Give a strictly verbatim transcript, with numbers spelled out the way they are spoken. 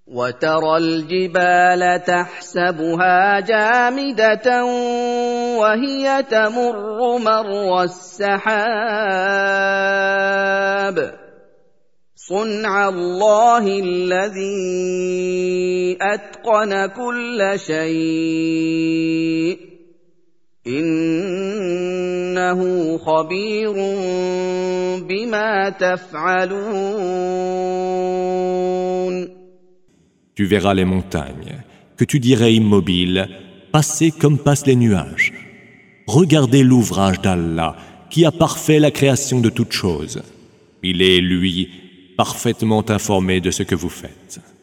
وترى الجبال تحسبها جامدة وهي تمر مر السحاب صنع الله الذي أتقن كل شيء إنه خبير بما تفعلون. Tu verras les montagnes, que tu dirais immobiles, passer comme passent les nuages. Regardez l'ouvrage d'Allah, qui a parfait la création de toutes choses. Il est, lui, parfaitement informé de ce que vous faites.